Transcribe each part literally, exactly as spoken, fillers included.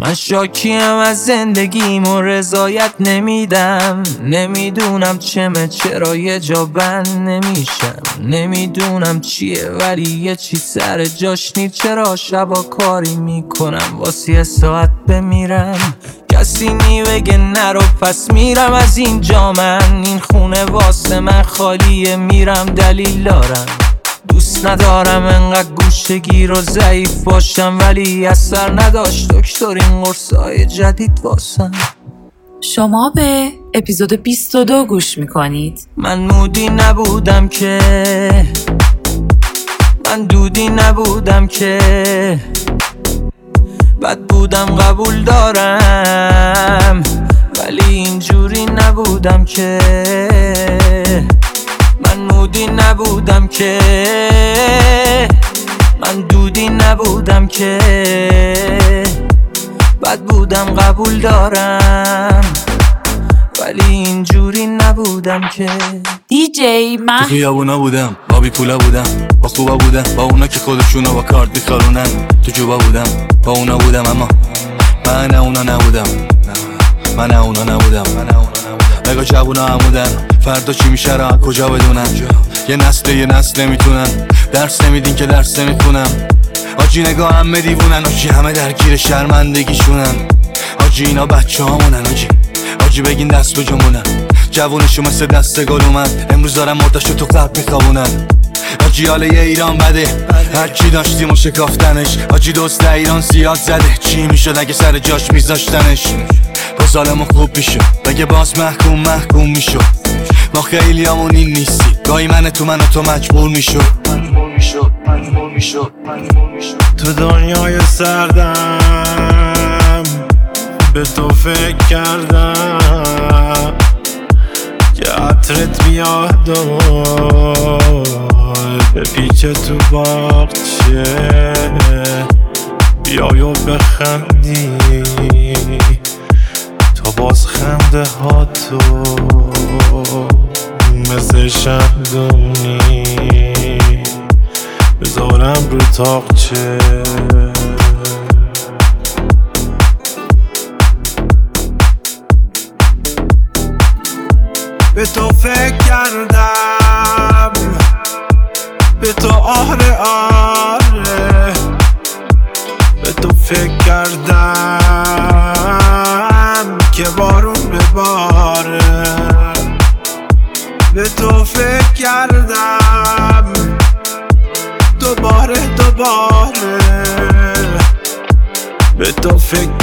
من شاکیم از زندگیم و رضایت نمیدم. نمیدونم چمه چرا یه جا بند نمیشم. نمیدونم چیه ولی یه چی سر جاش نی. چرا شبا کاری میکنم واسه یه ساعت بمیرم. کسی نی بگه نرو پس میرم از اینجا. من این خونه واسه من خالیه میرم دلیل دارم. دوست ندارم انقدر گوشگیر و ضعیف باشم ولی اثر نداشت دکتر این قرصای جدید واسم. شما به اپیزود بیست و دو گوش میکنید. من مودی نبودم که من دودی نبودم که بد بودم قبول دارم ولی اینجوری نبودم که. من مودی نبودم که من دودی نبودم که بد بودم قبول دارم ولی اینجوری نبودم که. دی جی مح تو خیابونا بودم با بی پولا بودم با خوبا بودم با اونا که خودشونو با کارت میخارونن. تو جوبا بودم با اونا بودم اما من اونا نبودم. من اونا نبودم. بگو جوونا عمودن فردا چی میشه را کجا بدونن. یه نسل یه نسل نمیتونن درس نمیدین که درس نمیخونم. آجی نگاه همه دیوونن. آجی همه درگیر شرمندگیشونن. آجی اینا بچه هامونن. آجی آجی بگین دست و جمونن. جوونشو مثل دست گل اومد امروز دارم مرداشو تو قلب میخوابونن. آجی حاله یه ایران بده هرچی داشتیم و شکافتنش. آجی دوست ایران زیاد زده چی میشد اگه سر جاش میذاشتنش. با ظالمو خوب میشد بگه باز محکوم محکوم میشد. ما خیلی همون این نیستی گاهی من تو من و تو مجبور میشد. مجبور میشد مجبور میشد مجبور میشد. تو دنیای سردم به تو فکر کردم که عطرت بیاد و به پیچ تو باغچه بیای و بخندی. تا باز خنده ها تو مثل شمدونی بذارم رو تاقچه. به تو فکر کردم به تو آره آره به تو فکر کردم که بارون بباره. به تو فکر کردم دوباره دوباره. به تو فکر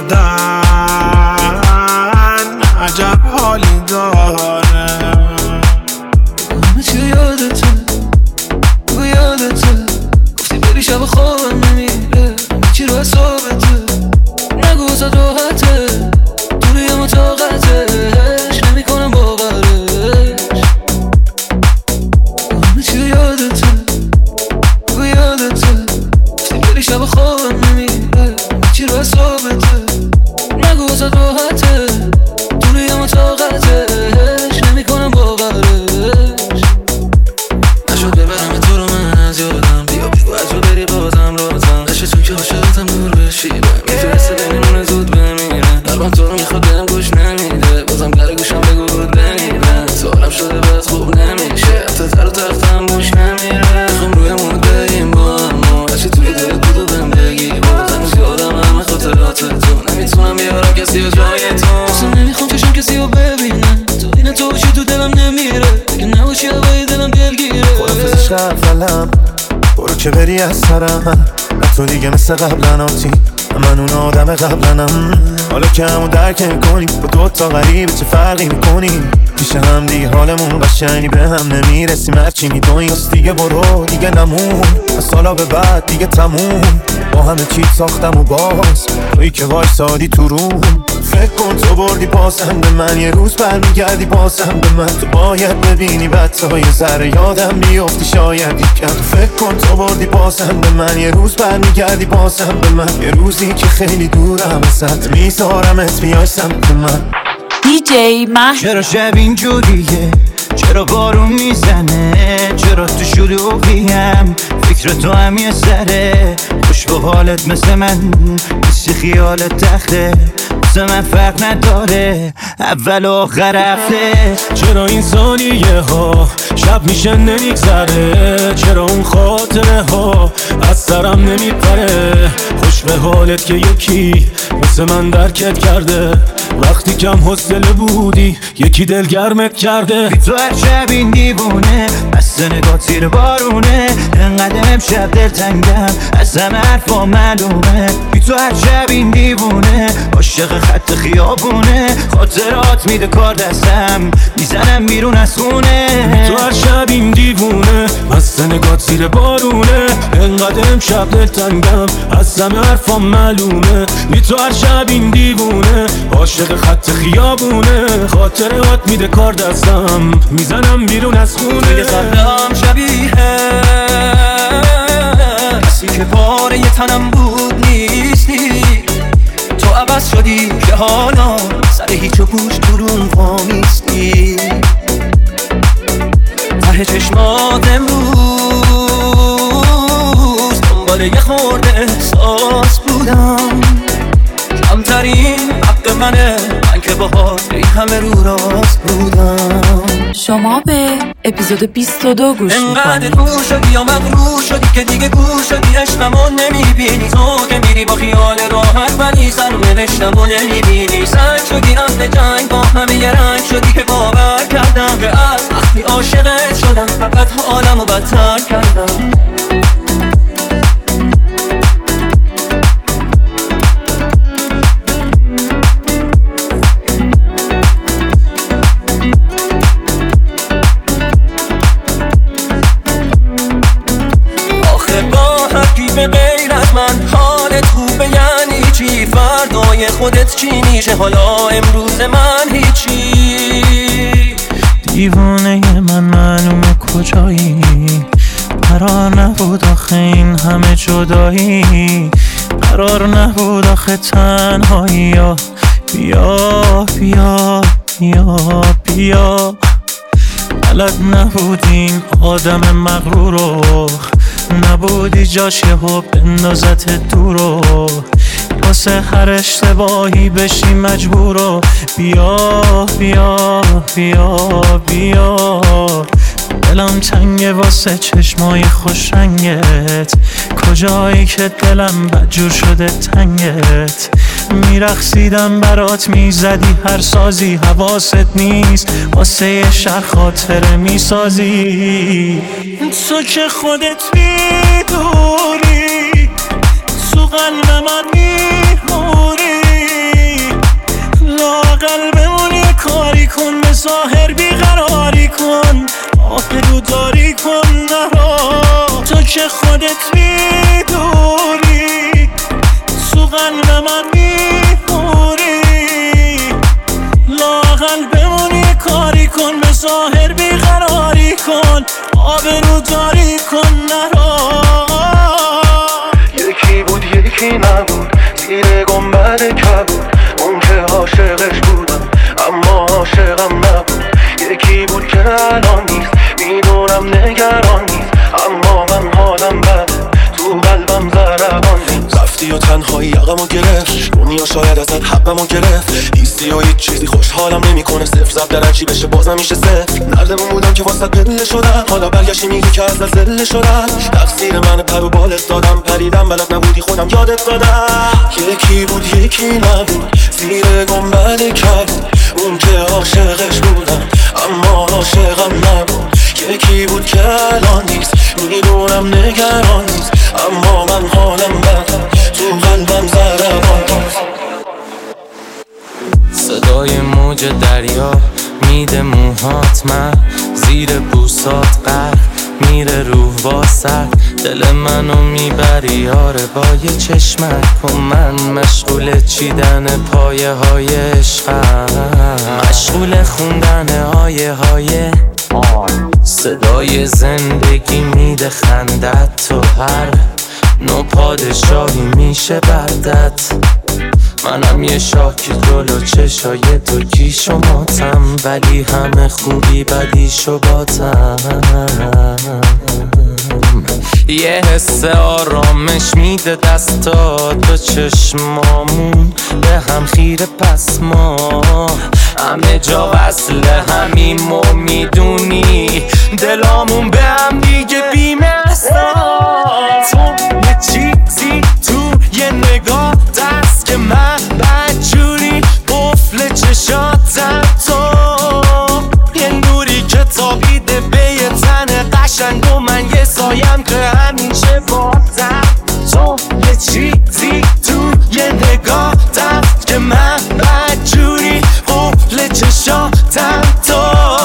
کردم عجب حالی داره. همه چی یادته بگو یادته گفتی بری شب خوابم نمیره. همه چی رو حسابته نگو زد راحته دوری اما طاقتش نمی کنم باورش. همه چی یادته بگو یادته گفتی بری شب خوابم نمیره. همه چی رو حسابته نگو زد راحته دوری اما طاقتش نمی کنم باورش. نشد ببرم تو رو من از یادم بیا بگو از رو بری بازم رازم. نشه تو که عاشقتم دور بشیرم میفرسته بینمونه زود بمیرم. قلبم تو رو میخواد برم گوش نمیده بازم گر گوشم بگو رود بمیرم. سوالم شده باز خوب نمیشه حتی تر و تختم بوش نمیره. میخوام روی مون بریم با اما هرچی توی دلت بودو بهم بگی بازم زیادم همه خاطرات تو نمیتونم بیارم کسی و جای تو. اصلا نمیخوام چشم کسی رو ببینم تو این تو باشی تو دلم نمیره. اگه نباشی هوای دلم دلگیره. خدافزش قفلم برو که بری از سرم. تو دیگه مثل قبلن آتی من اون آدم قبلنم. حالا که همون درک کنیم با دو تا غریبه چه فرقی میکنیم. پیش هم دیگه حالمون قشنگی به هم نمیرسیم هرچی میدونیم. بس دیگه برو دیگه نمون از سالا به بعد دیگه تموم. با همه چی ساختم و باز تویی که وایسادی تو روم. فکر کن تو بردی بازم به من یه روز برمیگردی بازم به من. تو باید ببینی بدتا یه ذره یادم بیفتی شاید یکم. فکر کن تو بردی بازم به من یه روز برمیگردی بازم به من. یه روزی که خیلی دورم ازت میذارمت بیای سمت من. دی جی مح چرا شب اینجوریه چرا بارون میزنه، چرا تو شلوغیم، فکر تو هم یه سره، خوش به حالت مثل من، مثل خیالت تخته، مثل من فرق نداره، اول و آخر هفته. چرا این ثانیه ها شب میشه نمیگذره، چرا اون خاطره ها از سرم نمیپره، خوش به حالت که یکی مثل من درکت کرده، وقتی کم حوصله بودی یکی دلگرمت کرده. بی تو هر شب این دیوونه، بسته نگاه تیر بارونه، انقدر امشب دلتنگم از همه حرفا معلومه. بی تو هر شب این دیوونه، عاشق خط خیابونه، خاطرات میده کار دستم، میزنم بیرون از خونه. بی تو هر شب این دیوونه، بسته نگاه تیر بارونه، انقدر امشب دلتنگم از همه حرفا معلومه. بی تو هر شب این دیوونه، عاشق خط خیابونه، خاطرات میده کار دستم، میزنم بیرون از خونه. توی قلبم شبیه کسی که پاره یه تنم بود نیستی، تو عوض شدی که حالا سر هیچ و پوش برون وامیستی، ته چشمات امروز دنبال یه خورده احساس بودم، کمترین حق منه، من که باهات این همه رو راست بودم. شما به اپیزود بیست و دو گوش انقدر میکنید. رو شدی یا مغرور شدی که دیگه گور شدی، عشقمو نمیبینی، تو که میری با خیال راحت ولی سر نوشتمو نمیبینی، سنگ شدی اهل جنگ با همه یه رنگ شدی که باور کردم که از وقتی عاشقت شدم فقط حالمو بدتر کردم. به غیر از من حالت خوبه یعنی چی؟ فردای خودت چی میشه؟ حالا امروز من هیچی. دیوانه من معلومه کجایی، قرار نبود آخه این همه جدایی، قرار نبود آخه تنهایی. بیا بیا بیا بیا، بلد نبودین آدم مغرورو، نبودی جاش یه حب اندازت دورو، واسه هر اشتباهی بشی مجبورو. بیا بیا بیا بیا، دلم تنگه واسه چشمای خوش رنگت، کجایی که دلم بدجور شده تنگت، میرقصیدم برات میزدی هر سازی، حواست نیست واسه یه شهر خاطره میسازی. تو که خودت میدونی تو قلب من میمونی، لااقل بمونی کاری کن، به ظاهر بیقراری کن، آبرو داری کن نرا. تو که خودت میدونی تو قلب من میمونی، لااقل بمونی کاری کن، به ظاهر بیقراری کن، آبرو داری کن نرا. یکی بود یکی نبود، زیر گنبد کبود، اون که عاشقش بودم اما عاشقم نبود. یکی بود که الان نیست، میدونم نگران نیست، اما من حالم بده، تو قلبم ضربان نیست. رفتی و تنهایی یقمو گرفت، دنیا شاید ازت حبمو گرفت، نیستی و هیچ چیزی خوشحالم نمیکنه، صفر زب در چی بشه بازم میشه صفر. نردمون بودم که واسه قبله شدم، حالا برگشتی میگی که از زله شدم، تقصیر من پر و بالت دادم، پریدم بلد نبودی خودم یادت دادم. یکی بود یکی نبود، زیر گنبد کبود، اون که عاشقش بودم اما عاشقم نبود. یکی بود که الان نیست، میدونم نگران نیست، اما من حالم بده، تو قلبم ضربان نیست. صدای موج دریا میده موهات، من زیر بوسات غرق میره روح واسط، دل منو میبری یاره با یه چشمک، و من مشغول چیدن پایه های عشقم، مشغول خوندن آیه های صدای زندگی میده خندت، تو هر نو پادشاهی میشه بردت، منم یه شاکی جلو چشای تو کیش و ماتم، ولی همه خوبی بدیشو باتم. یه حس آرامش میده دستات به چشمامون، به هم خیره پس ما همه جا وصل همیم و میدونی دلامون به هم دیگه بی‌مثال. تو یه چیزی تو یه نگاه دست که من بدجوری قفل چشاتم، تو یه نوری که تابیده به یه تن قشنگ و من یه سایم که همیشه باتم. تو یه چیزی تو یه نگاه دست که من بدجوری قفل چشاتم، تو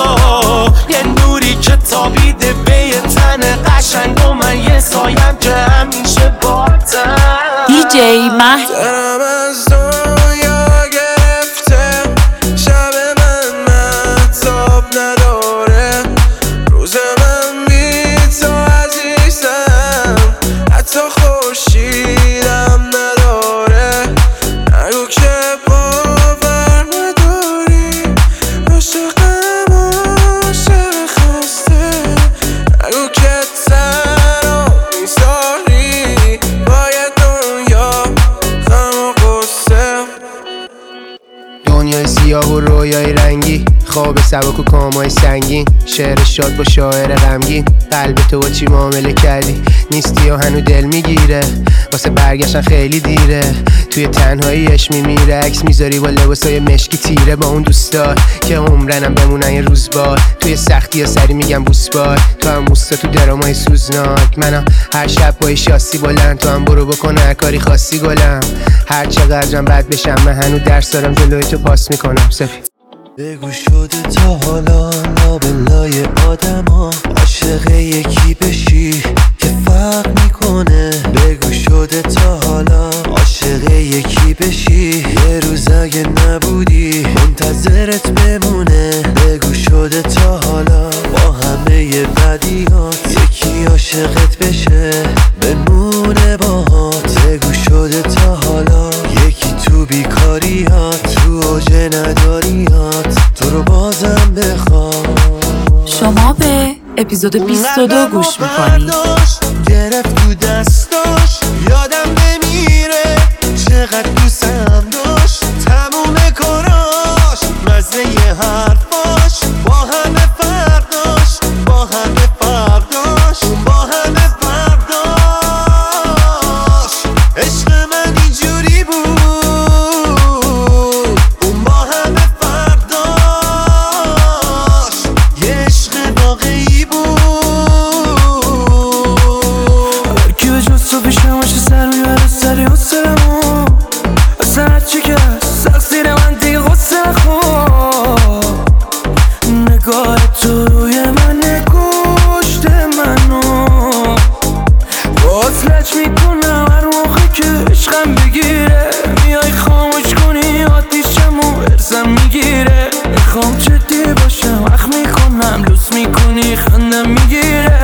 یه نوری که تابیده به یه تن قشنگ و من یه سایم که همیشه باتم. دی جی مهدی دلم از دنیا گرفته، شب من مهتاب نداره، روز من بی تو عزیزم، حتی خورشیدم نداره. نگو که باور نداری، عاشقم عاشق خسته، نگو که تنها میذاری باید دنیا غم و غصه. دنیای سیاه و رویای رنگی، خواب سبک و کامای سنگین، شعر شاد با شاعر غمگین. قلب تو با چی معامله کردی؟ نیستی و هنو دل میگیره، واسه برگشتن خیلی دیره. توی تنهاییش میمیره، عکس میذاری با لباسای مشکی تیره، با اون دوستا که عمرنم بمونن یه روز بار. توی سختی ها سری میگم بوس بار، تو هم موستا تو درامای سوزناک. منم هر شب با شاسی بلند، تو هم برو بکن هر کاری خاصی گلم. هر چقدرم بد بشم من هنو درس دارم جلوی تو پاس میکنم. سفی بگو شده تا حالا لابلای آدم ها عاشق یکی بشی که فرق میکنه. بگو شده تا حالا عاشق یکی بشی، یه روز اگه نبودی منتظرت بمونه. بگو شده تا حالا با همه بدیات یکی عاشقت بشه بمونه باهات. بگو شده تا حالا یکی تو بیکاریات، تو اوج نداریات تو رو بازم بخوام. شما به اپیزود بیست و دو گوش میکنید. گرفت تو دستاش یادم نمیره چقدر دوستم داشت، تموم کاراش مزه یه حرفاش، با همه فرداش با همه فرداش با همه فرداش. عشق من اینجوری بود اون با همه فرداش، یه عشق واقعی بود. هرکی به جز تو پیشم باشه سر میبره سری حسرمو، اصلا هرچی که سخت زیر من دیگه غصه نخور. نگاه تو روی من کشته منو، باز لج میکنم هر موقع که عشقم بگیره. میای خاموش کنی آتیشم و ارزم میگیره. میخوام جدی باشم وقت میکنم لوس میکنی خندم میگیره.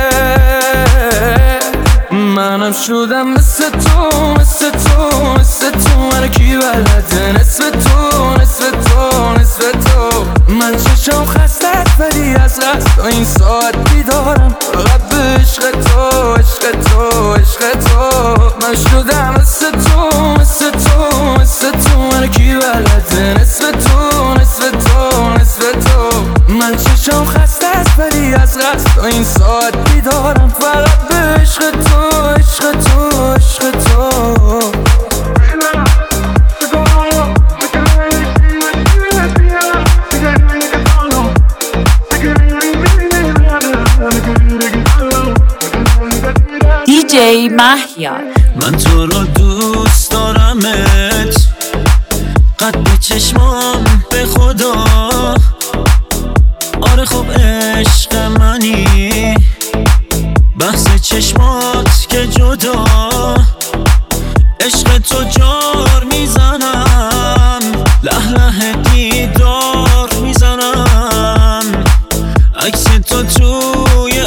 منم شدم مثل تو مثل تو مثل تو، من کی بلده نصف تو نصف تو نصف تو. من چشم خسته ولی از قصد این ساعت بیدارم، فقط به عشق تو عشق تو عشق تو. من شدم مثل تو مثل تو مثل تو، من کی بلده نصف تو نصف تو نصف تو. من چشم خسته ولی از قصد این ساعت بیدارم، فقط به عشق تو عشق تو عشق تو. دی جی مهیار من تو رو دوست دارمت، قد چشمام به خدا. آره خب عشق منی، بحث چشمات که جدا. عشق تو جار میزنم، له له دیدار میزنم. عکس تو توی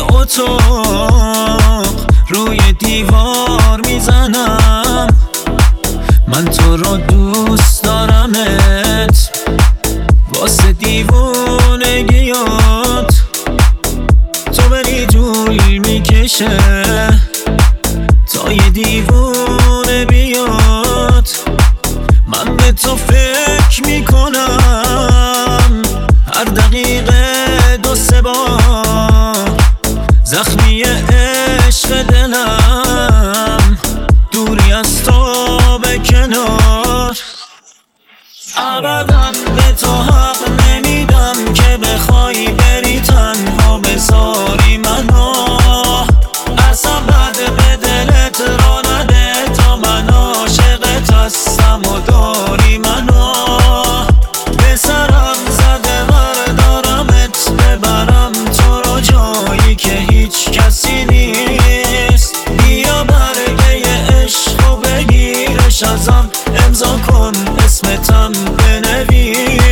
اتاق روی دیوار میزنم. من تو رو دوست دارمت واسه دیوونگیات تو بری طول میکشه تا یه دیوونه بیاد من به تو فکر میکنم هر دقیقه دو سه بار زخمی عشق دلم دوری از تو به کنار ابدا به تو حق نمیدم که بخوای بری تنها بذاری منو اصلا بد به دلت را نده تا من عاشقت هستم و داری منو به سرم زده بردارمت ببرم تو رو جایی که هیچ کسی نیست بیا برگه عشق و بگیرش ازم امضا کن اسمتم بنویس